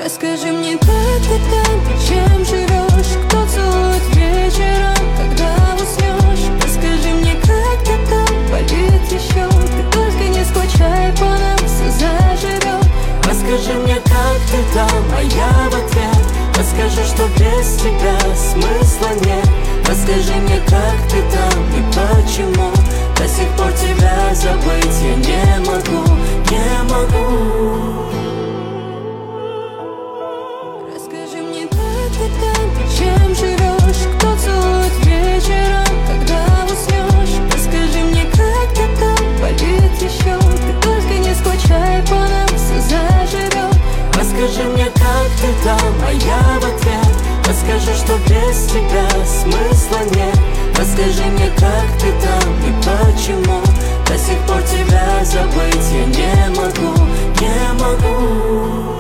Расскажи мне, как ты там, чем живешь, кто целует вечером, когда уснешь. Расскажи мне, как ты там, болит еще, ты только не скучай, по нам все заживет. Расскажи мне, как ты там, а я в ответ расскажу, что без тебя смысла нет. Расскажи мне, как ты там и почему до сих пор тебя забыть я не могу, не могу. Расскажи мне, как ты там, чем живешь, кто целует вечером, когда уснешь. Расскажи мне, как ты там, болит еще, ты только не скучай, по нам все заживет. Расскажи мне, как ты там, а я в ответ расскажу, что без тебя смысла нет. Расскажи мне, как ты там и почему до сих пор тебя забыть я не могу, не могу.